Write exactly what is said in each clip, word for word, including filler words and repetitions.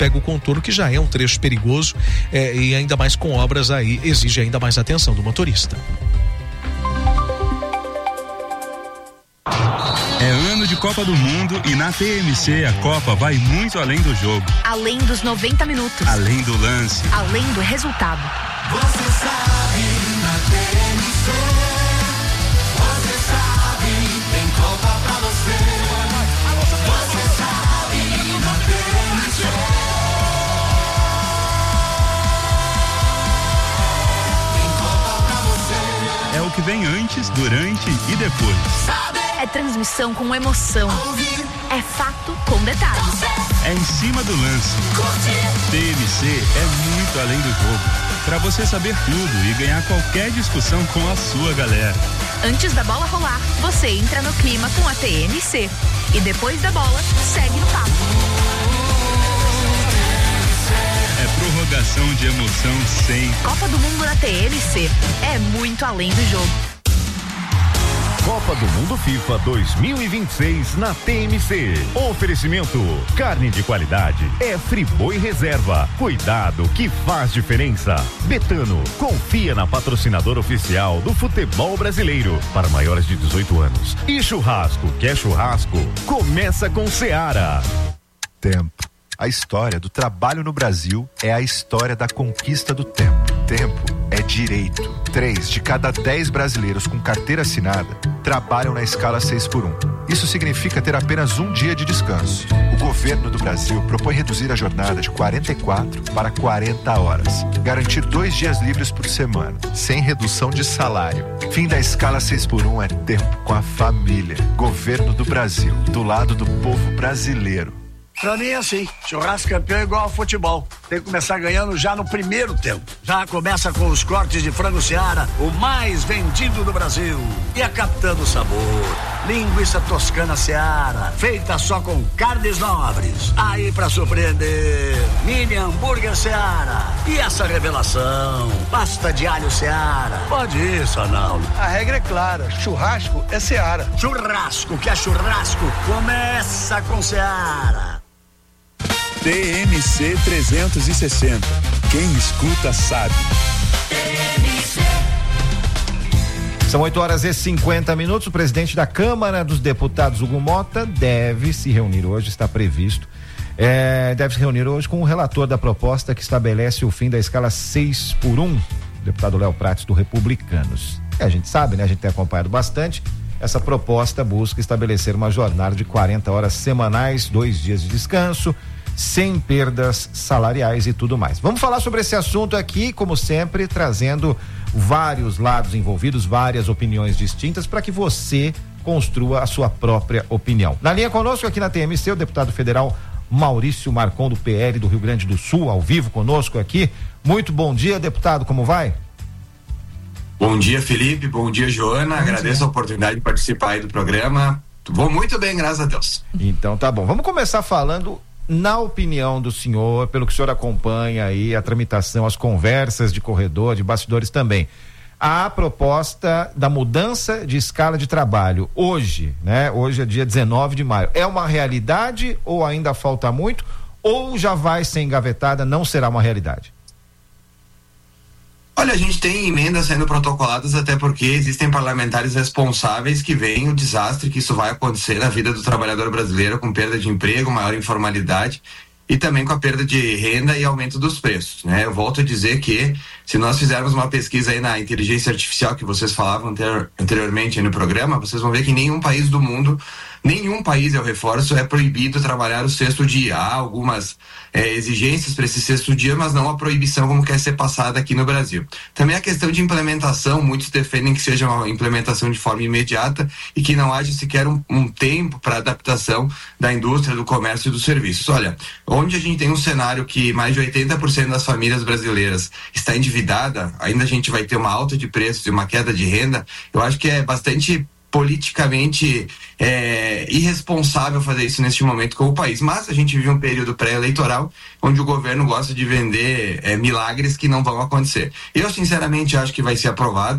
pega o contorno, que já é um trecho perigoso, é, e ainda mais com obras aí, exige ainda mais atenção do motorista. É ano de Copa do Mundo e na T M C a Copa vai muito além do jogo. Além dos noventa minutos. Além do lance. Além do resultado. Você sabe, na T M C, você sabe, tem Copa pra você. Você sabe, na T M C, tem Copa pra você. É o que vem antes, durante e depois. É transmissão com emoção. É fato com detalhes. É em cima do lance. T M C é muito além do jogo. Pra você saber tudo e ganhar qualquer discussão com a sua galera. Antes da bola rolar, você entra no clima com a T M C. E depois da bola, segue no papo. É prorrogação de emoção sem. Copa do Mundo na T M C. É muito além do jogo. Copa do Mundo FIFA dois mil e vinte e seis na T M C. Oferecimento: carne de qualidade é Friboi Reserva. Cuidado que faz diferença. Betano, confia na patrocinadora oficial do futebol brasileiro para maiores de dezoito anos. E churrasco, quer churrasco? Começa com Seara. Tempo. A história do trabalho no Brasil é a história da conquista do tempo. Tempo é direito. Três de cada dez brasileiros com carteira assinada trabalham na escala seis por um. Isso significa ter apenas um dia de descanso. O governo do Brasil propõe reduzir a jornada de quarenta e quatro para quarenta horas. Garantir dois dias livres por semana, sem redução de salário. Fim da escala seis por um é tempo com a família. Governo do Brasil, do lado do povo brasileiro. Pra mim é assim, churrasco campeão é igual ao futebol. Tem que começar ganhando já no primeiro tempo. Já começa com os cortes de frango Seara, o mais vendido do Brasil. E a captando o sabor. Linguiça toscana Seara, feita só com carnes nobres. Aí pra surpreender, mini hambúrguer Seara. E essa revelação, pasta de alho Seara. Pode ir, Sanaldo. A regra é clara, churrasco é Seara. Churrasco que é churrasco, começa com Seara. T M C trezentos e sessenta. Quem escuta sabe. São oito horas e cinquenta minutos. O presidente da Câmara dos Deputados, Hugo Mota, deve se reunir hoje, está previsto. É, deve se reunir hoje com o relator da proposta que estabelece o fim da escala seis por um, o deputado Léo Prates, do Republicanos. E a gente sabe, né? A gente tem acompanhado bastante. Essa proposta busca estabelecer uma jornada de quarenta horas semanais, dois dias de descanso, sem perdas salariais e tudo mais. Vamos falar sobre esse assunto aqui, como sempre, trazendo vários lados envolvidos, várias opiniões distintas, para que você construa a sua própria opinião. Na linha conosco aqui na T M C, o deputado federal Maurício Marcon, do P L do Rio Grande do Sul, ao vivo conosco aqui. Muito bom dia, deputado, como vai? Bom dia, Felipe, bom dia, Joana, bom agradeço dia. A oportunidade de participar aí do programa. Vou muito bem, graças a Deus. Então tá bom, vamos começar falando, na opinião do senhor, pelo que o senhor acompanha aí a tramitação, as conversas de corredor, de bastidores também, a proposta da mudança de escala de trabalho hoje, né? Hoje é dia dezenove de maio, é uma realidade ou ainda falta muito, ou já vai ser engavetada, não será uma realidade? Olha, a gente tem emendas sendo protocoladas, até porque existem parlamentares responsáveis que veem o desastre que isso vai acontecer na vida do trabalhador brasileiro, com perda de emprego, maior informalidade e também com a perda de renda e aumento dos preços, né? Eu volto a dizer que se nós fizermos uma pesquisa aí na inteligência artificial que vocês falavam anterior, anteriormente aí no programa, vocês vão ver que nenhum país do mundo, nenhum país, eu reforço, é proibido trabalhar o sexto dia. Há algumas é, exigências para esse sexto dia, mas não a proibição como quer ser passada aqui no Brasil. Também a questão de implementação, muitos defendem que seja uma implementação de forma imediata e que não haja sequer um, um tempo para adaptação da indústria, do comércio e dos serviços. Olha, onde a gente tem um cenário que mais de oitenta por cento das famílias brasileiras está endividada, ainda a gente vai ter uma alta de preços e uma queda de renda, eu acho que é bastante politicamente é, irresponsável fazer isso neste momento com o país, mas a gente vive um período pré-eleitoral onde o governo gosta de vender é, milagres que não vão acontecer. Eu sinceramente acho que vai ser aprovado.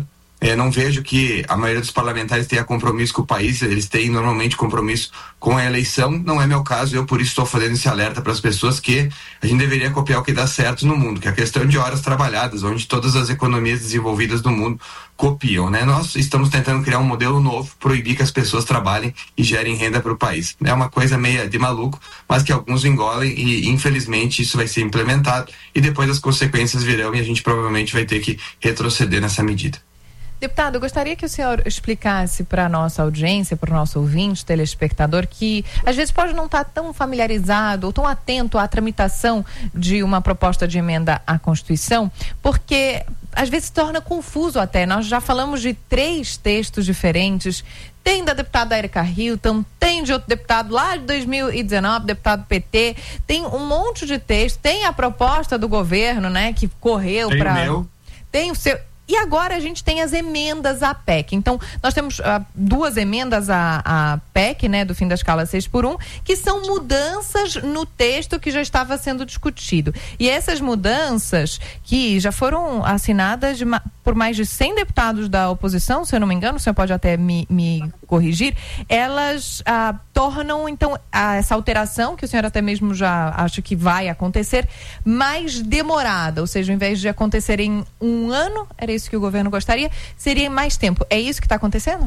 É, não vejo que a maioria dos parlamentares tenha compromisso com o país, eles têm normalmente compromisso com a eleição, não é meu caso, eu por isso estou fazendo esse alerta para as pessoas que a gente deveria copiar o que dá certo no mundo, que é a questão de horas trabalhadas, onde todas as economias desenvolvidas do mundo copiam, né? Nós estamos tentando criar um modelo novo, proibir que as pessoas trabalhem e gerem renda para o país. É uma coisa meio de maluco, mas que alguns engolem e infelizmente isso vai ser implementado e depois as consequências virão e a gente provavelmente vai ter que retroceder nessa medida. Deputado, eu gostaria que o senhor explicasse para a nossa audiência, para o nosso ouvinte, telespectador, que às vezes pode não estar tão familiarizado ou tão atento à tramitação de uma proposta de emenda à Constituição, porque às vezes se torna confuso até. Nós já falamos de três textos diferentes. Tem da deputada Érica Hilton, tem de outro deputado lá de dois mil e dezenove, deputado P T, tem um monte de texto, tem a proposta do governo, né, que correu para... Tem o meu. Tem o seu... E agora a gente tem as emendas à P E C. Então, nós temos uh, duas emendas à, à P E C, né, do fim da escala seis por um, que são mudanças no texto que já estava sendo discutido. E essas mudanças, que já foram assinadas de, por mais de cem deputados da oposição, se eu não me engano, o senhor pode até me, me corrigir, elas uh, tornam, então, a, essa alteração, que o senhor até mesmo já acha que vai acontecer, mais demorada. Ou seja, ao invés de acontecer em um ano, era isso que o governo gostaria, seria mais tempo. É isso que está acontecendo?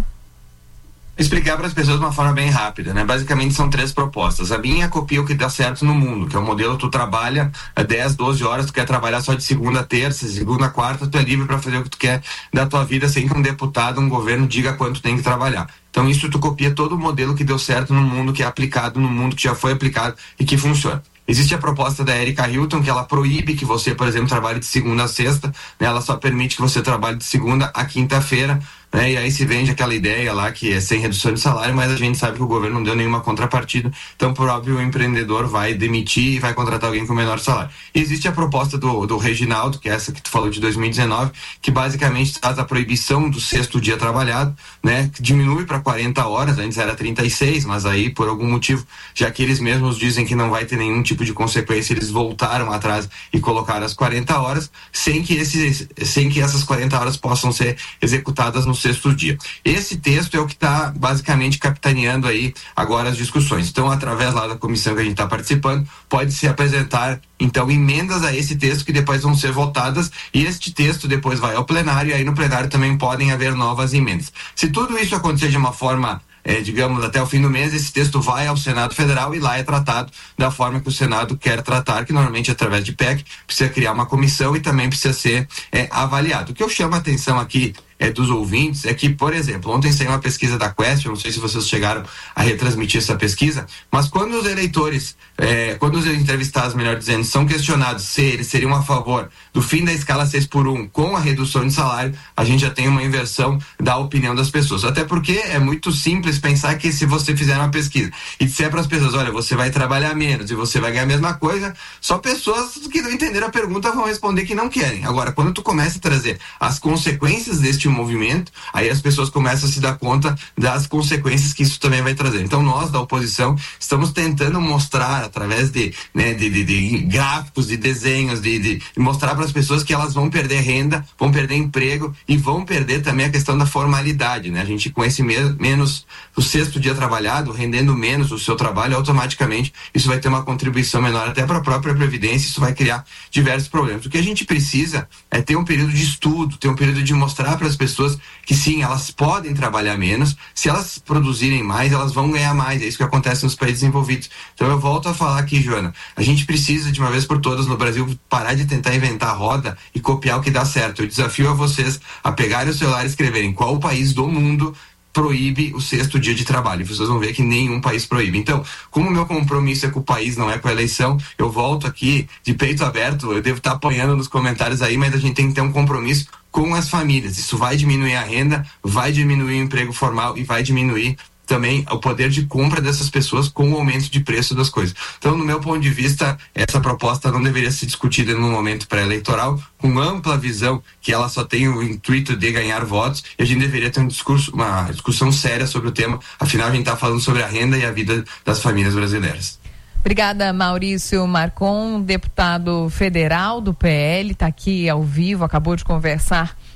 Explicar para as pessoas de uma forma bem rápida, né? Basicamente são três propostas. A minha copia o que dá certo no mundo, que é o modelo tu trabalha dez, doze horas, tu quer trabalhar só de segunda a terça, segunda a quarta, tu é livre para fazer o que tu quer da tua vida sem que um deputado, um governo diga quanto tem que trabalhar. Então isso tu copia todo o modelo que deu certo no mundo, que é aplicado no mundo, que já foi aplicado e que funciona. Existe a proposta da Érica Hilton, que ela proíbe que você, por exemplo, trabalhe de segunda a sexta, né? Ela só permite que você trabalhe de segunda a quinta-feira, né? E aí se vende aquela ideia lá que é sem redução de salário, mas a gente sabe que o governo não deu nenhuma contrapartida, então por óbvio o empreendedor vai demitir e vai contratar alguém com menor salário. E existe a proposta do, do Reginaldo, que é essa que tu falou de dois mil e dezenove, que basicamente traz a proibição do sexto dia trabalhado, né? Que diminui para quarenta horas, antes era trinta e seis, mas aí por algum motivo, já que eles mesmos dizem que não vai ter nenhum tipo de consequência, eles voltaram atrás e colocaram as quarenta horas, sem que, esses, sem que essas quarenta horas possam ser executadas no sexto dia. Esse texto é o que está basicamente capitaneando aí agora as discussões. Então, através lá da comissão que a gente está participando, pode-se apresentar então emendas a esse texto que depois vão ser votadas e este texto depois vai ao plenário e aí no plenário também podem haver novas emendas. Se tudo isso acontecer de uma forma É, digamos, até o fim do mês, esse texto vai ao Senado Federal e lá é tratado da forma que o Senado quer tratar, que normalmente através de P E C, precisa criar uma comissão e também precisa ser é, avaliado. O que eu chamo a atenção aqui é, dos ouvintes é que, por exemplo, ontem saiu uma pesquisa da Quest, eu não sei se vocês chegaram a retransmitir essa pesquisa, mas quando os eleitores, é, quando os entrevistados, melhor dizendo, são questionados se eles seriam a favor do fim da escala seis por um com a redução de salário, a gente já tem uma inversão da opinião das pessoas. Até porque é muito simples pensar que se você fizer uma pesquisa e disser para as pessoas, olha, você vai trabalhar menos e você vai ganhar a mesma coisa, só pessoas que não entenderam a pergunta vão responder que não querem. Agora, quando tu começa a trazer as consequências deste movimento, aí as pessoas começam a se dar conta das consequências que isso também vai trazer. Então nós da oposição estamos tentando mostrar através de, né, de, de, de gráficos, de desenhos, de, de mostrar para as pessoas que elas vão perder renda, vão perder emprego e vão perder também a questão da formalidade, né? A gente com esse me- menos o sexto dia trabalhado, rendendo menos o seu trabalho, automaticamente isso vai ter uma contribuição menor até para a própria Previdência, isso vai criar diversos problemas. O que a gente precisa é ter um período de estudo, ter um período de mostrar para as pessoas que sim, elas podem trabalhar menos, se elas produzirem mais, elas vão ganhar mais, é isso que acontece nos países desenvolvidos. Então eu volto a falar aqui, Joana, a gente precisa de uma vez por todas no Brasil parar de tentar inventar a roda e copiar o que dá certo. Eu desafio a vocês a pegarem o celular e escreverem qual o país do mundo proíbe o sexto dia de trabalho. E vocês vão ver que nenhum país proíbe. Então, como o meu compromisso é com o país, não é com a eleição, eu volto aqui de peito aberto, eu devo estar apanhando nos comentários aí, mas a gente tem que ter um compromisso com as famílias. Isso vai diminuir a renda, vai diminuir o emprego formal e vai diminuir também o poder de compra dessas pessoas com o aumento de preço das coisas. Então, no meu ponto de vista, essa proposta não deveria ser discutida no momento pré-eleitoral, com ampla visão que ela só tem o intuito de ganhar votos, e a gente deveria ter um discurso, uma discussão séria sobre o tema, afinal a gente está falando sobre a renda e a vida das famílias brasileiras. Obrigada, Maurício Marcon, deputado federal do P L, está aqui ao vivo, acabou de conversar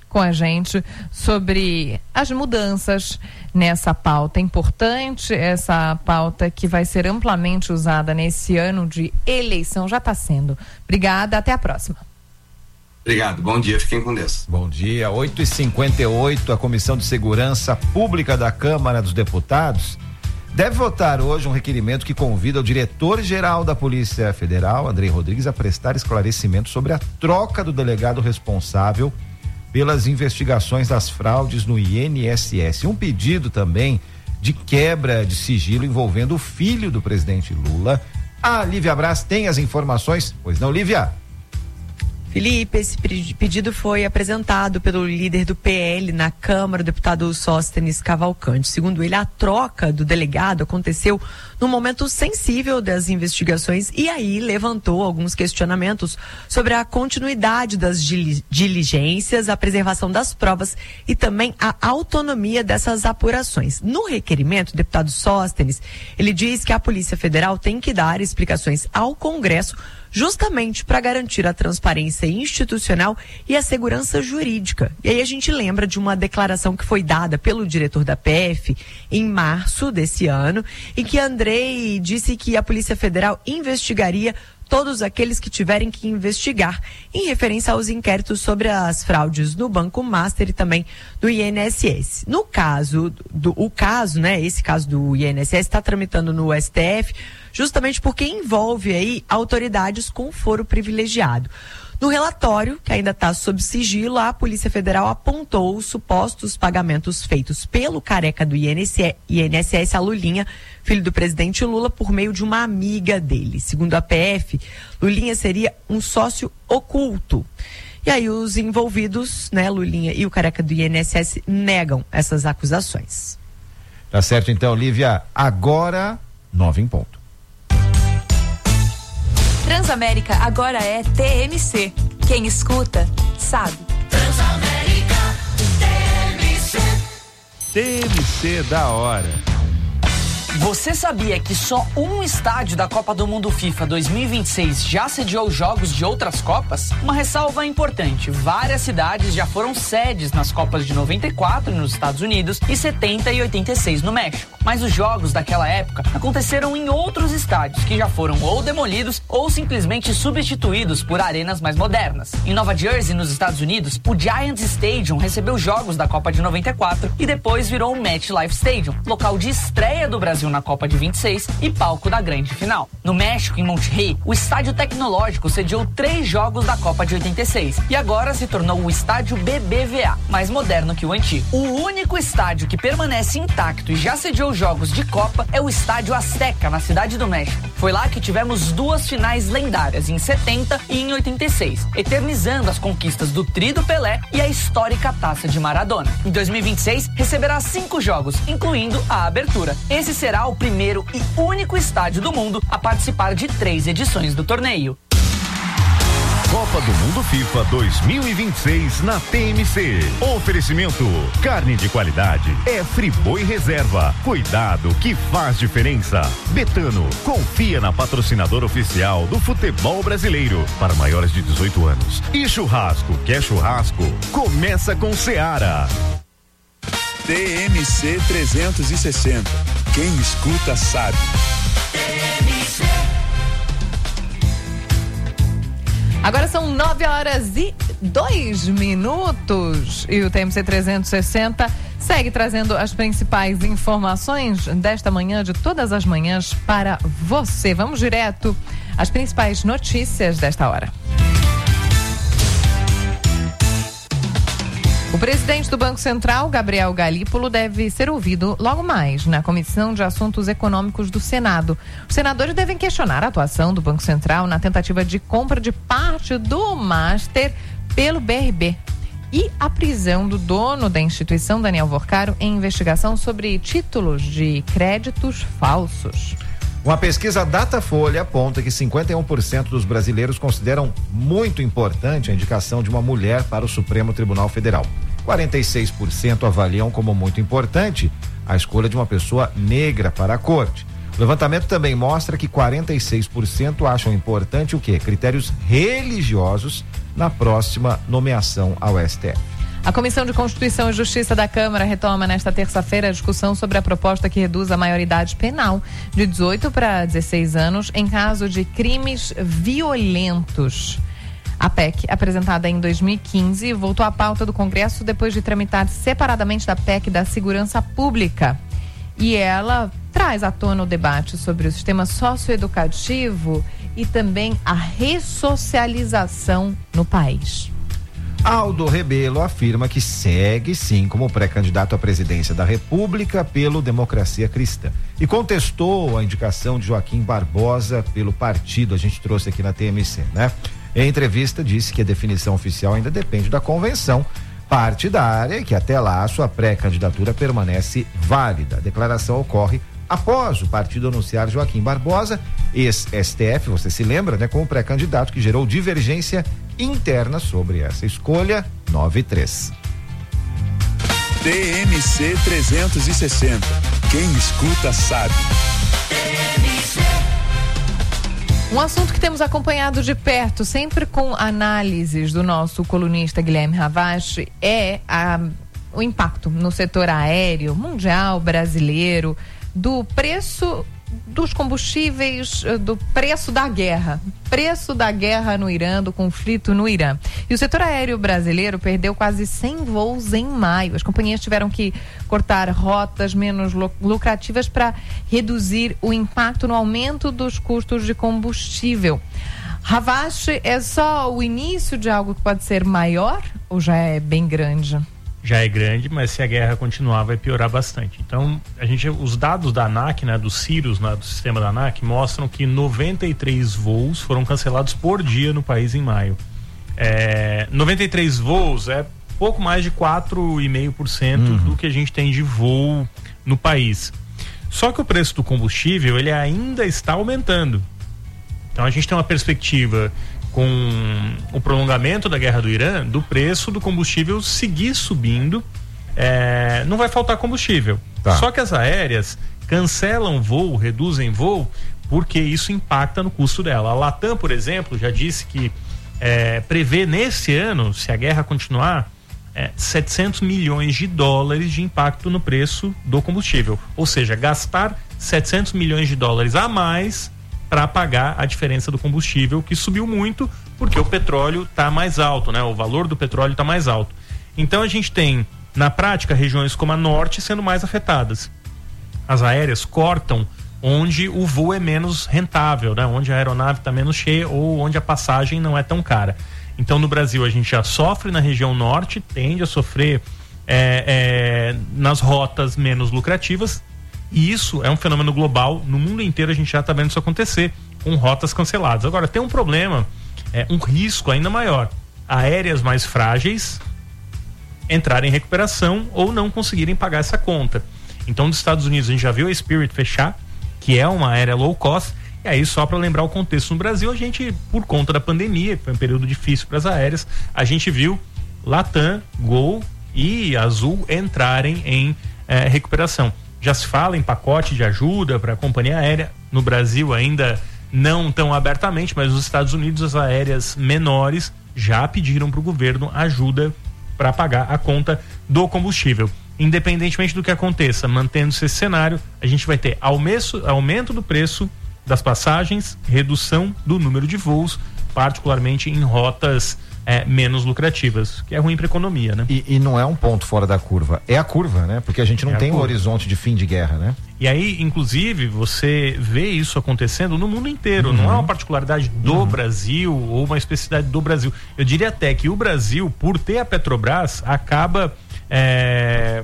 com a gente sobre as mudanças nessa pauta importante, essa pauta que vai ser amplamente usada nesse ano de eleição, já está sendo. Obrigada, até a próxima. Obrigado, bom dia, fiquem com Deus. Bom dia, oito e cinquenta e oito, a Comissão de Segurança Pública da Câmara dos Deputados deve votar hoje um requerimento que convida o diretor-geral da Polícia Federal, Andrei Rodrigues, a prestar esclarecimento sobre a troca do delegado responsável pelas investigações das fraudes no I N S S. Um pedido também de quebra de sigilo envolvendo o filho do presidente Lula. A Lívia Braz tem as informações? Pois não, Lívia? Felipe, esse pedido foi apresentado pelo líder do P L na Câmara, o deputado Sóstenes Cavalcante. Segundo ele, a troca do delegado aconteceu num momento sensível das investigações e aí levantou alguns questionamentos sobre a continuidade das diligências, a preservação das provas e também a autonomia dessas apurações. No requerimento, o deputado Sóstenes, ele diz que a Polícia Federal tem que dar explicações ao Congresso justamente para garantir a transparência institucional e a segurança jurídica. E aí a gente lembra de uma declaração que foi dada pelo diretor da P F em março desse ano, em que Andrei disse que a Polícia Federal investigaria todos aqueles que tiverem que investigar, em referência aos inquéritos sobre as fraudes no Banco Master e também do I N S S. No caso, do, o caso, né, esse caso do I N S S está tramitando no S T F, justamente porque envolve aí autoridades com foro privilegiado. No relatório, que ainda está sob sigilo, a Polícia Federal apontou os supostos pagamentos feitos pelo careca do I N S S, a Lulinha, filho do presidente Lula, por meio de uma amiga dele. Segundo a P F, Lulinha seria um sócio oculto. E aí os envolvidos, né, Lulinha e o careca do I N S S, negam essas acusações. Tá certo então, Lívia. Agora, nove em ponto. Transamérica agora é T M C. Quem escuta, sabe. Transamérica, T M C. T M C da hora. Você sabia que só um estádio da Copa do Mundo FIFA dois mil e vinte e seis já sediou jogos de outras Copas? Uma ressalva importante: várias cidades já foram sedes nas Copas de noventa e quatro nos Estados Unidos e setenta e oitenta e seis no México. Mas os jogos daquela época aconteceram em outros estádios que já foram ou demolidos ou simplesmente substituídos por arenas mais modernas. Em Nova Jersey, nos Estados Unidos, o Giants Stadium recebeu jogos da Copa de noventa e quatro e depois virou o MetLife Stadium, local de estreia do Brasil na Copa de vinte e seis e palco da grande final. No México, em Monterrey, o Estádio Tecnológico sediou três jogos da Copa de oitenta e seis e agora se tornou o Estádio B B V A, mais moderno que o antigo. O único estádio que permanece intacto e já sediou jogos de Copa é o Estádio Azteca, na Cidade do México. Foi lá que tivemos duas finais lendárias, em setenta e em oitenta e seis, eternizando as conquistas do Tri do Pelé e a histórica Taça de Maradona. Em dois mil e vinte e seis, receberá cinco jogos, incluindo a abertura. Esse será o primeiro e único estádio do mundo a participar de três edições do torneio. Copa do Mundo FIFA dois mil e vinte e seis na T M C. Oferecimento: carne de qualidade é Friboi Reserva. Cuidado que faz diferença. Betano, confia na patrocinadora oficial do futebol brasileiro para maiores de dezoito anos. E churrasco, quer churrasco? Começa com Seara. T M C trezentos e sessenta. Quem escuta sabe. Agora são nove horas e dois minutos e o T M C trezentos e sessenta segue trazendo as principais informações desta manhã, de todas as manhãs, para você. Vamos direto às principais notícias desta hora. O presidente do Banco Central, Gabriel Galípolo, deve ser ouvido logo mais na Comissão de Assuntos Econômicos do Senado. Os senadores devem questionar a atuação do Banco Central na tentativa de compra de parte do Master pelo B R B e a prisão do dono da instituição, Daniel Vorcaro, em investigação sobre títulos de créditos falsos. Uma pesquisa Datafolha aponta que cinquenta e um por cento dos brasileiros consideram muito importante a indicação de uma mulher para o Supremo Tribunal Federal. quarenta e seis por cento avaliam como muito importante a escolha de uma pessoa negra para a corte. O levantamento também mostra que quarenta e seis por cento acham importante o quê? Critérios religiosos na próxima nomeação ao S T F. A Comissão de Constituição e Justiça da Câmara retoma nesta terça-feira a discussão sobre a proposta que reduz a maioridade penal de dezoito para dezesseis anos em caso de crimes violentos. A P E C, apresentada em dois mil e quinze, voltou à pauta do Congresso depois de tramitar separadamente da P E C da Segurança Pública. E ela traz à tona o debate sobre o sistema socioeducativo e também a ressocialização no país. Aldo Rebelo afirma que segue sim como pré-candidato à presidência da República pelo Democracia Cristã e contestou a indicação de Joaquim Barbosa pelo partido. A gente trouxe aqui na T M C, né? Em entrevista disse que a definição oficial ainda depende da convenção partidária e que até lá a sua pré-candidatura permanece válida. A declaração ocorre após o partido anunciar Joaquim Barbosa, ex-S T F, você se lembra, né, como pré-candidato, que gerou divergência interna sobre essa escolha. Nove e três. T M C trezentos e sessenta. Quem escuta sabe. Um assunto que temos acompanhado de perto, sempre com análises do nosso colunista Guilherme Ravache, é a, o impacto no setor aéreo mundial, brasileiro, do preço dos combustíveis, do preço da guerra, preço da guerra no Irã, do conflito no Irã. E o setor aéreo brasileiro perdeu quase cem voos em maio. As companhias tiveram que cortar rotas menos lucrativas para reduzir o impacto no aumento dos custos de combustível. Ravache, é só o início de algo que pode ser maior ou já é bem grande? Já é grande, mas se a guerra continuar vai piorar bastante. Então, a gente, os dados da ANAC, né, do Cirrus, né, do sistema da ANAC, mostram que noventa e três voos foram cancelados por dia no país em maio. É, noventa e três voos é pouco mais de quatro vírgula cinco por cento uhum. do que a gente tem de voo no país. Só que o preço do combustível, ele ainda está aumentando. Então, a gente tem uma perspectiva com o prolongamento da guerra do Irã, do preço do combustível seguir subindo, é, não vai faltar combustível. Tá. Só que as aéreas cancelam voo, reduzem voo, porque isso impacta no custo dela. A Latam, por exemplo, já disse que é, prevê nesse ano, se a guerra continuar, é, setecentos milhões de dólares de impacto no preço do combustível. Ou seja, gastar setecentos milhões de dólares a mais para pagar a diferença do combustível, que subiu muito porque o petróleo está mais alto, né? O valor do petróleo está mais alto. Então a gente tem, na prática, regiões como a norte sendo mais afetadas. As aéreas cortam onde o voo é menos rentável, né? Onde a aeronave está menos cheia ou onde a passagem não é tão cara. Então no Brasil a gente já sofre na região norte, tende a sofrer é, é, nas rotas menos lucrativas. E isso é um fenômeno global, no mundo inteiro a gente já está vendo isso acontecer, com rotas canceladas. Agora, tem um problema, é, um risco ainda maior: aéreas mais frágeis entrarem em recuperação ou não conseguirem pagar essa conta. Então, nos Estados Unidos a gente já viu a Spirit fechar, que é uma aérea low cost, e aí só para lembrar o contexto, no Brasil a gente, por conta da pandemia, que foi um período difícil para as aéreas, a gente viu Latam, Gol e Azul entrarem em eh, recuperação. Já se fala em pacote de ajuda para a companhia aérea. No Brasil ainda não tão abertamente, mas nos Estados Unidos as aéreas menores já pediram para o governo ajuda para pagar a conta do combustível. Independentemente do que aconteça, mantendo-se esse cenário, a gente vai ter aumento, aumento do preço das passagens, redução do número de voos, particularmente em rotas É, menos lucrativas, que é ruim para a economia, né? E, e não é um ponto fora da curva, é a curva, né? Porque a gente não é tem um horizonte de fim de guerra, né? E aí, inclusive, você vê isso acontecendo no mundo inteiro, uhum. não é uma particularidade do uhum. Brasil ou uma especificidade do Brasil. Eu diria até que o Brasil, por ter a Petrobras, acaba é,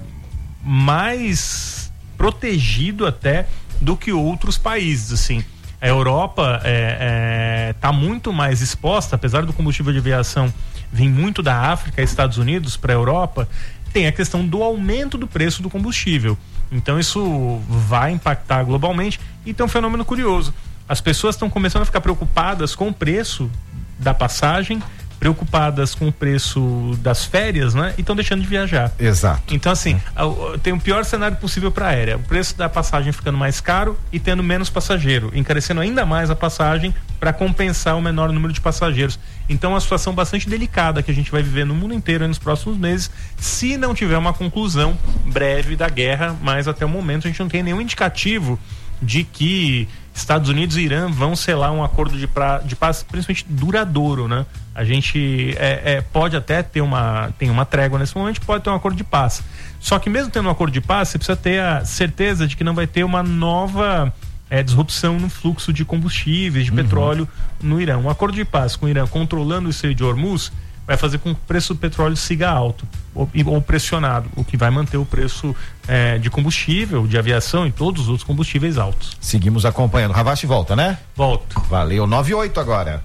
mais protegido até do que outros países, assim. A Europa está é, é, muito mais exposta, apesar do combustível de aviação vir muito da África e Estados Unidos para a Europa, tem a questão do aumento do preço do combustível. Então isso vai impactar globalmente e tem um fenômeno curioso. As pessoas estão começando a ficar preocupadas com o preço da passagem, preocupadas com o preço das férias, né? E estão deixando de viajar. Exato. Então, assim, é. tem o pior cenário possível para a aérea: o preço da passagem ficando mais caro e tendo menos passageiro, encarecendo ainda mais a passagem para compensar o menor número de passageiros. Então, é uma situação bastante delicada que a gente vai viver no mundo inteiro nos próximos meses, se não tiver uma conclusão breve da guerra, mas até o momento a gente não tem nenhum indicativo de que Estados Unidos e Irã vão selar um acordo de, pra, de paz, principalmente duradouro, né? A gente é, é, pode até ter uma, tem uma trégua nesse momento, pode ter um acordo de paz. Só que mesmo tendo um acordo de paz, você precisa ter a certeza de que não vai ter uma nova é, disrupção no fluxo de combustíveis, de uhum. petróleo no Irã. Um acordo de paz com o Irã controlando o Estreito de Hormuz vai fazer com que o preço do petróleo siga alto ou, ou pressionado, o que vai manter o preço é, de combustível, de aviação e todos os outros combustíveis altos. Seguimos acompanhando. Ravache volta, né? Volto. Valeu, nove e oito agora.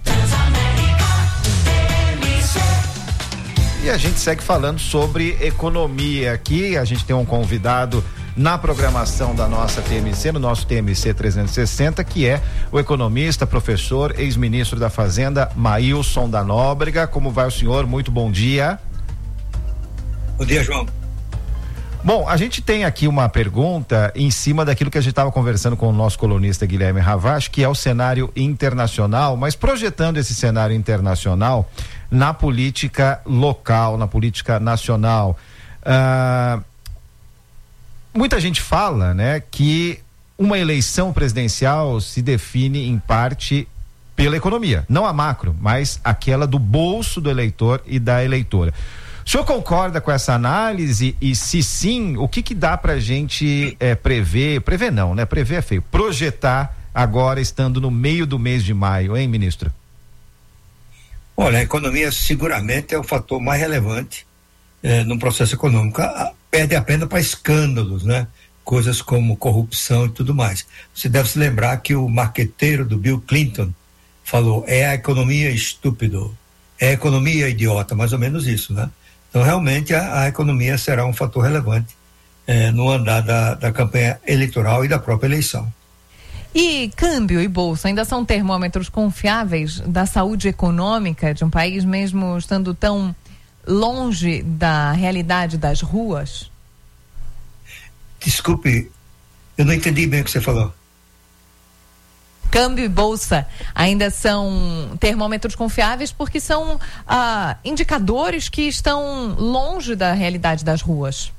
E a gente segue falando sobre economia aqui. A gente tem um convidado na programação da nossa T M C, no nosso T M C trezentos e sessenta, que é o economista, professor, ex-ministro da Fazenda, Maílson da Nóbrega. Como vai o senhor? Muito bom dia. Bom dia, João. Bom, a gente tem aqui uma pergunta em cima daquilo que a gente estava conversando com o nosso colunista Guilherme Ravache, que é o cenário internacional, mas projetando esse cenário internacional na política local, na política nacional. Uh, muita gente fala, né, que uma eleição presidencial se define em parte pela economia, não a macro, mas aquela do bolso do eleitor e da eleitora. O senhor concorda com essa análise? E se sim, o que que dá pra gente é, prever, prever não, né? Prever é feio, projetar agora estando no meio do mês de maio, hein, ministro? Olha, a economia seguramente é o fator mais relevante eh, no processo econômico. A, perde apenas para escândalos, né? Coisas como corrupção e tudo mais. Você deve se lembrar que o marqueteiro do Bill Clinton falou, é a economia estúpido, é a economia idiota, mais ou menos isso, né? Então, realmente, a, a economia será um fator relevante eh, no andar da, da campanha eleitoral e da própria eleição. E câmbio e bolsa ainda são termômetros confiáveis da saúde econômica de um país, mesmo estando tão longe da realidade das ruas? Desculpe, eu não entendi bem o que você falou. Câmbio e bolsa ainda são termômetros confiáveis porque são ah, indicadores que estão longe da realidade das ruas.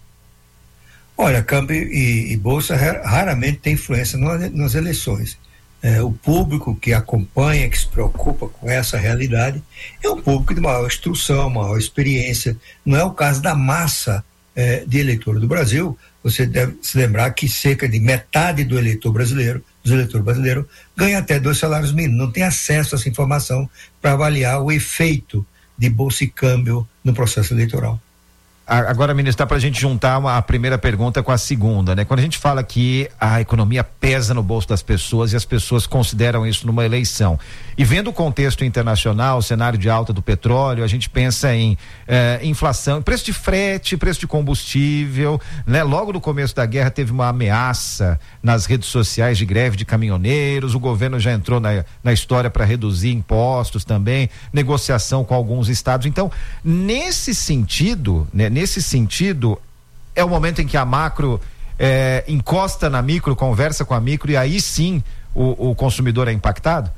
Olha, câmbio e, e bolsa raramente tem influência no, nas eleições. É, o público que acompanha, que se preocupa com essa realidade, é um público de maior instrução, maior experiência. Não é o caso da massa é, de eleitor do Brasil. Você deve se lembrar que cerca de metade do eleitor brasileiro, dos eleitores brasileiros, ganha até dois salários mínimos. Não tem acesso a essa informação para avaliar o efeito de bolsa e câmbio no processo eleitoral. Agora, ministro, dá para a gente juntar uma, a primeira pergunta com a segunda, né? Quando a gente fala que a economia pesa no bolso das pessoas e as pessoas consideram isso numa eleição, e vendo o contexto internacional, o cenário de alta do petróleo, a gente pensa em eh, inflação, preço de frete, preço de combustível, né? Logo no começo da guerra teve uma ameaça nas redes sociais de greve de caminhoneiros, o governo já entrou na, na história para reduzir impostos também, negociação com alguns estados. Então, nesse sentido, né? Nesse sentido, é o momento em que a macro é, encosta na micro, conversa com a micro e aí sim o, o consumidor é impactado?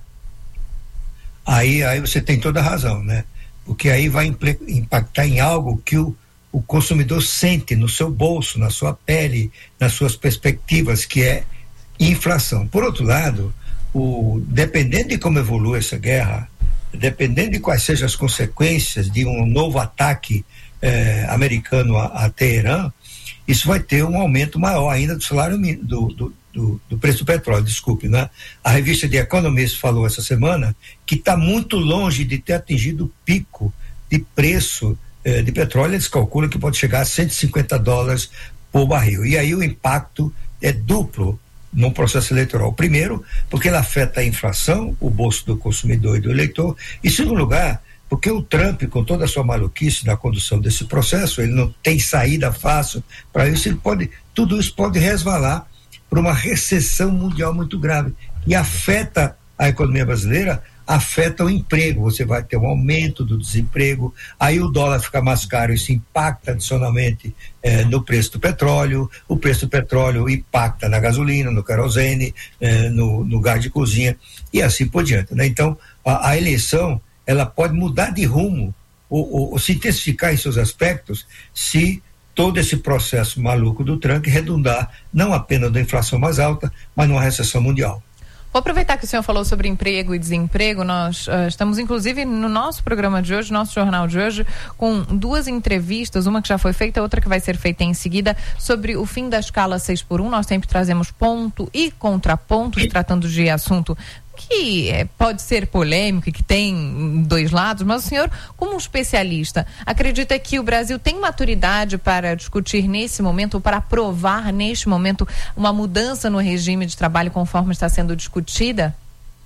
Aí, aí você tem toda a razão, né? Porque aí vai impactar em algo que o, o consumidor sente no seu bolso, na sua pele, nas suas perspectivas, que é inflação. Por outro lado, o, dependendo de como evolui essa guerra, dependendo de quais sejam as consequências de um novo ataque Eh, americano a, a Teherã, isso vai ter um aumento maior ainda do salário do, do, do, do preço do petróleo, desculpe, né? A revista The Economist falou essa semana que está muito longe de ter atingido o pico de preço eh, de petróleo. Eles calculam que pode chegar a cento e cinquenta dólares por barril, e aí o impacto é duplo no processo eleitoral. Primeiro, porque ele afeta a inflação, o bolso do consumidor e do eleitor, e segundo lugar, porque o Trump, com toda a sua maluquice na condução desse processo, ele não tem saída fácil para isso, ele pode, tudo isso pode resvalar para uma recessão mundial muito grave, e afeta a economia brasileira afeta o emprego, você vai ter um aumento do desemprego, aí o dólar fica mais caro, isso impacta adicionalmente eh, no preço do petróleo, o preço do petróleo impacta na gasolina, no querosene, eh, no, no gás de cozinha e assim por diante, né? Então a, a eleição, ela pode mudar de rumo ou, ou, ou se intensificar em seus aspectos se todo esse processo maluco do Trump redundar não apenas na inflação mais alta, mas numa recessão mundial. Vou aproveitar que o senhor falou sobre emprego e desemprego. Nós uh, estamos, inclusive, no nosso programa de hoje, nosso jornal de hoje, com duas entrevistas, uma que já foi feita, outra que vai ser feita em seguida, sobre o fim da escala seis por um. Nós sempre trazemos ponto e contrapontos, tratando de assunto que é, pode ser polêmico e que tem dois lados, mas o senhor, como um especialista, acredita que o Brasil tem maturidade para discutir nesse momento, ou para aprovar neste momento, uma mudança no regime de trabalho conforme está sendo discutida?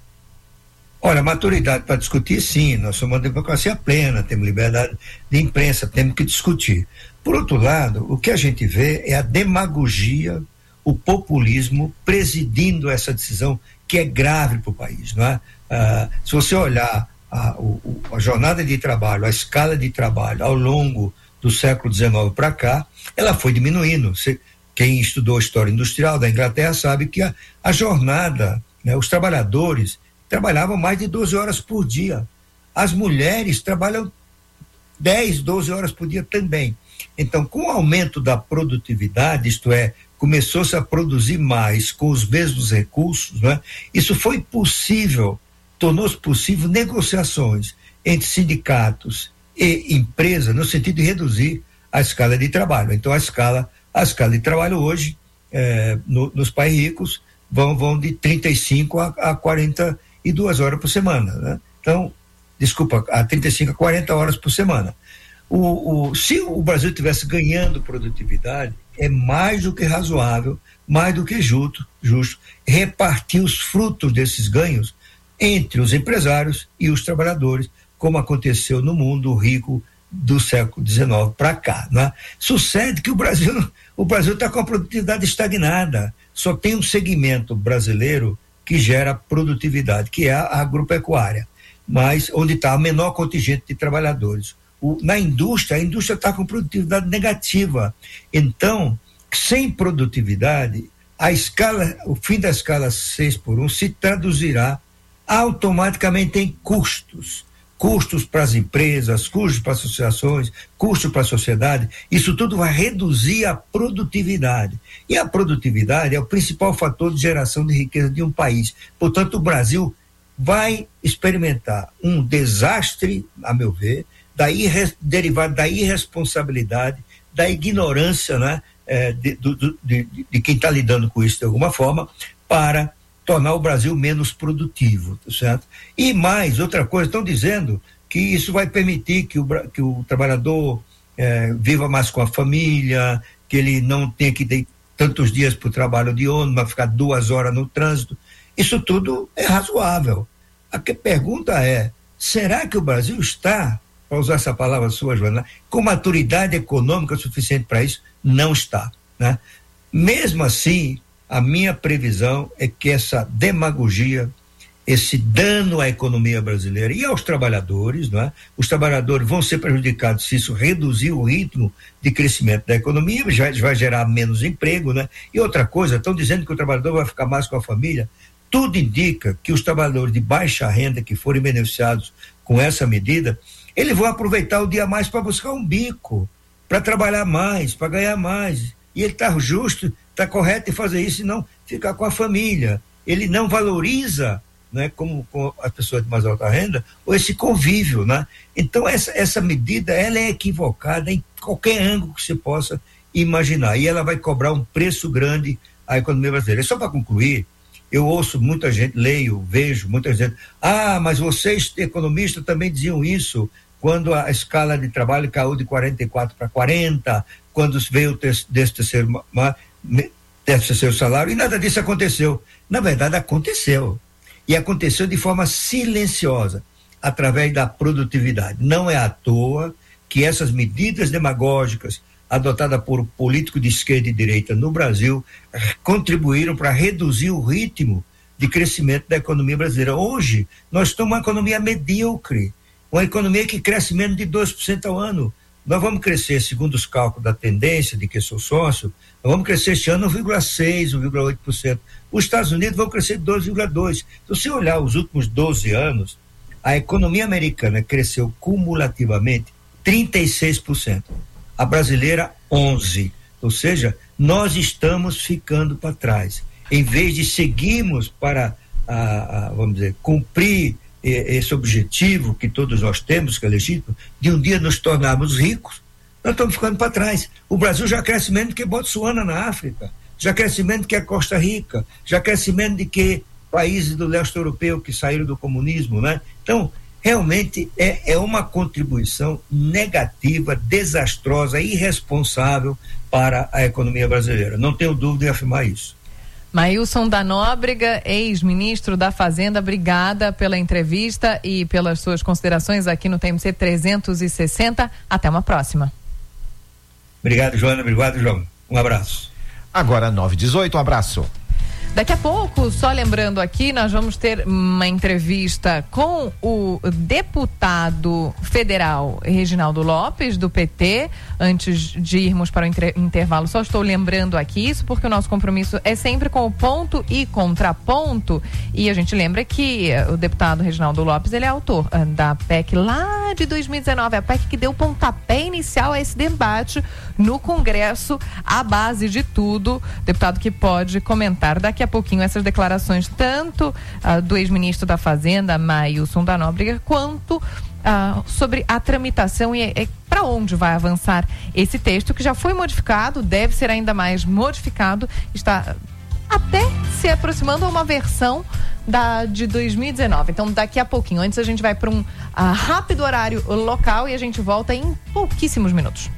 Olha, maturidade para discutir, sim, nós somos uma democracia plena, temos liberdade de imprensa, temos que discutir. Por outro lado, o que a gente vê é a demagogia, o populismo presidindo essa decisão que é grave para o país, não é? Ah, se você olhar a, o, a jornada de trabalho, a escala de trabalho ao longo do século dezenove para cá, ela foi diminuindo. Você, quem estudou a história industrial da Inglaterra sabe que a, a jornada, né, os trabalhadores trabalhavam mais de doze horas por dia. As mulheres trabalham dez, doze horas por dia também. Então, com o aumento da produtividade, isto é, começou-se a produzir mais com os mesmos recursos, né? Isso foi possível, tornou-se possível negociações entre sindicatos e empresas no sentido de reduzir a escala de trabalho. Então a escala, a escala de trabalho hoje eh, no, nos países ricos vão, vão de trinta e cinco a, a quarenta e duas horas por semana, né? Então, desculpa, a trinta e cinco a quarenta horas por semana. O, o, se o Brasil estivesse ganhando produtividade, é mais do que razoável, mais do que justo, justo repartir os frutos desses ganhos entre os empresários e os trabalhadores, como aconteceu no mundo rico do século dezenove para cá, né? Sucede que o Brasil o Brasil está com a produtividade estagnada, só tem um segmento brasileiro que gera produtividade, que é a agropecuária, mas onde está a menor contingente de trabalhadores. O, na indústria, a indústria está com produtividade negativa. Então, sem produtividade, a escala, o fim da escala seis por um se traduzirá automaticamente em custos. Custos para as empresas, custos para as associações, custos para a sociedade. Isso tudo vai reduzir a produtividade. E a produtividade é o principal fator de geração de riqueza de um país. Portanto, o Brasil vai experimentar um desastre, a meu ver, da irre, derivado da irresponsabilidade, da ignorância, né, é, de, do, de, de quem está lidando com isso de alguma forma, para tornar o Brasil menos produtivo, certo? E mais, outra coisa, estão dizendo que isso vai permitir que o, que o trabalhador é, viva mais com a família, que ele não tenha que ir tantos dias para o trabalho de ônibus, mas ficar duas horas no trânsito. Isso tudo é razoável. A que pergunta é, será que o Brasil está, para usar essa palavra sua, Joana, com maturidade econômica suficiente para isso? Não está, né? Mesmo assim, a minha previsão é que essa demagogia, esse dano à economia brasileira e aos trabalhadores, não é? Os trabalhadores vão ser prejudicados se isso reduzir o ritmo de crescimento da economia, já vai gerar menos emprego, né? E outra coisa, estão dizendo que o trabalhador vai ficar mais com a família. Tudo indica que os trabalhadores de baixa renda que forem beneficiados com essa medida, eles vão aproveitar o dia a mais para buscar um bico, para trabalhar mais, para ganhar mais. E ele está justo, está correto em fazer isso e não ficar com a família. Ele não valoriza, né, como, como a pessoa de mais alta renda, ou esse convívio, né? Então essa, essa medida, ela é equivocada em qualquer ângulo que você possa imaginar, e ela vai cobrar um preço grande à economia brasileira. Só para concluir, eu ouço muita gente, leio, vejo muita gente, ah, mas vocês economistas também diziam isso quando a escala de trabalho caiu de quarenta e quatro para quarenta, quando veio o desse terceiro, terceiro salário, e nada disso aconteceu. Na verdade, aconteceu. E aconteceu de forma silenciosa, através da produtividade. Não é à toa que essas medidas demagógicas adotadas por políticos de esquerda e direita no Brasil contribuíram para reduzir o ritmo de crescimento da economia brasileira. Hoje, nós estamos uma economia medíocre, uma economia que cresce menos de dois por cento ao ano. Nós vamos crescer, segundo os cálculos da tendência, de que sou sócio, nós vamos crescer este ano um vírgula seis por cento, um vírgula oito por cento. Os Estados Unidos vão crescer dois vírgula dois por cento. Então, se olhar os últimos doze anos, a economia americana cresceu cumulativamente trinta e seis por cento. A brasileira, onze por cento. Ou seja, nós estamos ficando para trás. Em vez de seguirmos para, a, a, vamos dizer, cumprir esse objetivo que todos nós temos, que é legítimo, de um dia nos tornarmos ricos, nós estamos ficando para trás. O Brasil já cresce menos que Botsuana na África, já cresce menos que a Costa Rica, já cresce menos do que países do leste europeu que saíram do comunismo, né? Então, realmente é, é uma contribuição negativa, desastrosa, irresponsável para a economia brasileira. Não tenho dúvida em afirmar isso. Maílson da Nóbrega, ex-ministro da Fazenda, obrigada pela entrevista e pelas suas considerações aqui no T M C trezentos e sessenta. Até uma próxima. Obrigado, Joana. Obrigado, João. Um abraço. Agora, nove e dezoito, um abraço. Daqui a pouco, só lembrando aqui, nós vamos ter uma entrevista com o deputado federal Reginaldo Lopes, do P T. Antes de irmos para o inter- intervalo, só estou lembrando aqui isso, porque o nosso compromisso é sempre com o ponto e contraponto. E a gente lembra que o deputado Reginaldo Lopes, ele é autor uh, da P E C lá de dois mil e dezenove, a P E C que deu pontapé inicial a esse debate no Congresso, à base de tudo. Deputado que pode comentar daqui a pouquinho essas declarações, tanto uh, do ex-ministro da Fazenda, Maílson da Nóbrega, quanto uh, sobre a tramitação e, e para onde vai avançar esse texto, que já foi modificado, deve ser ainda mais modificado, está até se aproximando a uma versão da de dois mil e dezenove. Então, daqui a pouquinho, antes a gente vai para um uh, rápido horário local e a gente volta em pouquíssimos minutos.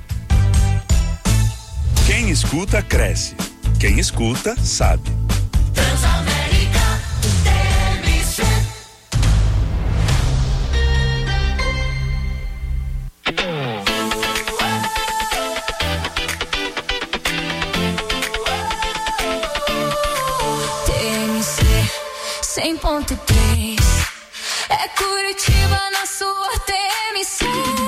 Quem escuta, cresce. Quem escuta, sabe. Transamérica, T M C. T M C cem ponto três é Curitiba na sua T M C.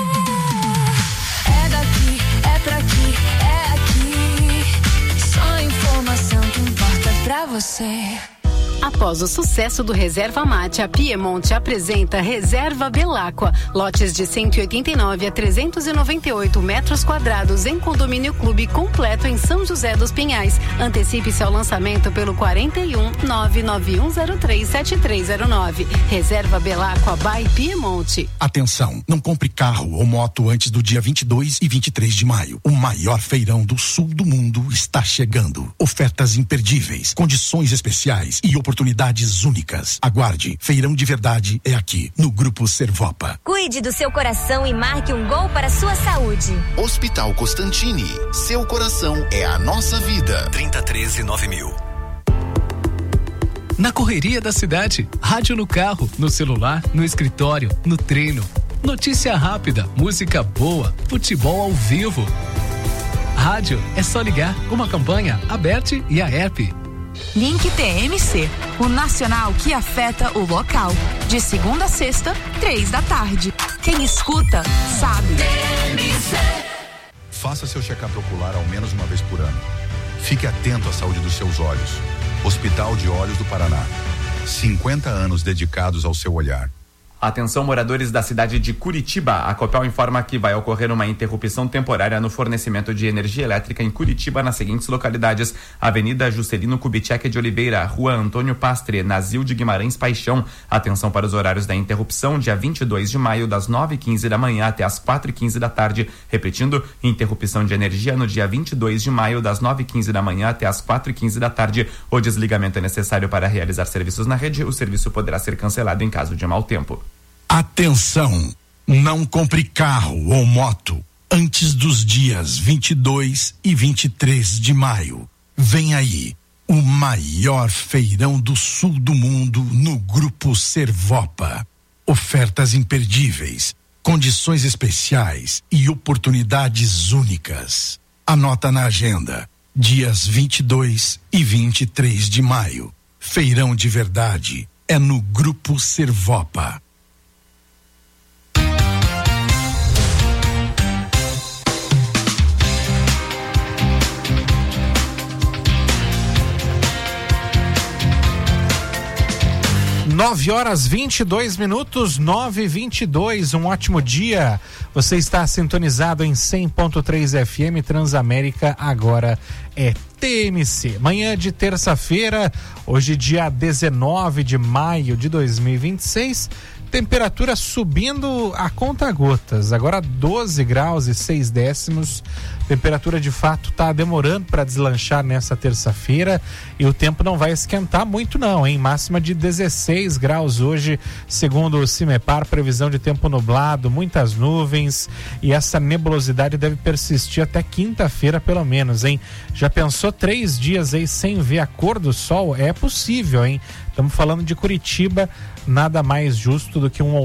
É daqui, é pra aqui, é aqui. Só informação que importa pra você. Após o sucesso do Reserva Mate, a Piemonte apresenta Reserva Belacqua. Lotes de cento e oitenta e nove a trezentos e noventa e oito metros quadrados em condomínio clube completo em São José dos Pinhais. Antecipe-se ao lançamento pelo quarenta e um, nove nove um zero três, sete três zero nove. Reserva Belacqua by Piemonte. Atenção, não compre carro ou moto antes do dia vinte e dois e vinte e três de maio. O maior feirão do sul do mundo está chegando. Ofertas imperdíveis, condições especiais e oportunidades Oportunidades únicas. Aguarde, feirão de verdade é aqui, no Grupo Servopa. Cuide do seu coração e marque um gol para a sua saúde. Hospital Constantini, seu coração é a nossa vida. trinta e treze nove mil. Na correria da cidade, rádio no carro, no celular, no escritório, no treino. Notícia rápida, música boa, futebol ao vivo. Rádio é só ligar, uma campanha aberta e a app. Link T M C, o nacional que afeta o local. De segunda a sexta, três da tarde. Quem escuta, sabe. T M C. Faça seu check-up ocular ao menos uma vez por ano. Fique atento à saúde dos seus olhos. Hospital de Olhos do Paraná. cinquenta anos dedicados ao seu olhar. Atenção, moradores da cidade de Curitiba. A Copel informa que vai ocorrer uma interrupção temporária no fornecimento de energia elétrica em Curitiba nas seguintes localidades: Avenida Juscelino Kubitschek de Oliveira, Rua Antônio Pastre, Nazil de Guimarães Paixão. Atenção para os horários da interrupção, dia vinte e dois de maio, das nove e quinze da manhã até as quatro e quinze da tarde. Repetindo, interrupção de energia no dia vinte e dois de maio, das nove e quinze da manhã até as quatro e quinze da tarde. O desligamento é necessário para realizar serviços na rede. O serviço poderá ser cancelado em caso de mau tempo. Atenção, não compre carro ou moto antes dos dias vinte e dois e vinte e três de maio. Vem aí o maior feirão do sul do mundo no Grupo Servopa. Ofertas imperdíveis, condições especiais e oportunidades únicas. Anota na agenda, dias vinte e dois e vinte e três de maio. Feirão de verdade é no Grupo Servopa. nove horas vinte e dois minutos, nove e vinte e dois, um ótimo dia. Você está sintonizado em cem ponto três F M Transamérica, agora é T M C. Manhã de terça-feira, hoje dia dezenove de maio de dois mil e vinte e seis. Temperatura subindo a conta-gotas, agora doze graus e seis décimos. Temperatura de fato está demorando para deslanchar nessa terça-feira e o tempo não vai esquentar muito não, hein? Máxima de dezesseis graus hoje, segundo o CIMEPAR, previsão de tempo nublado, muitas nuvens, e essa nebulosidade deve persistir até quinta-feira pelo menos, hein? Já pensou três dias aí sem ver a cor do sol? É possível, hein? Estamos falando de Curitiba, nada mais justo do que um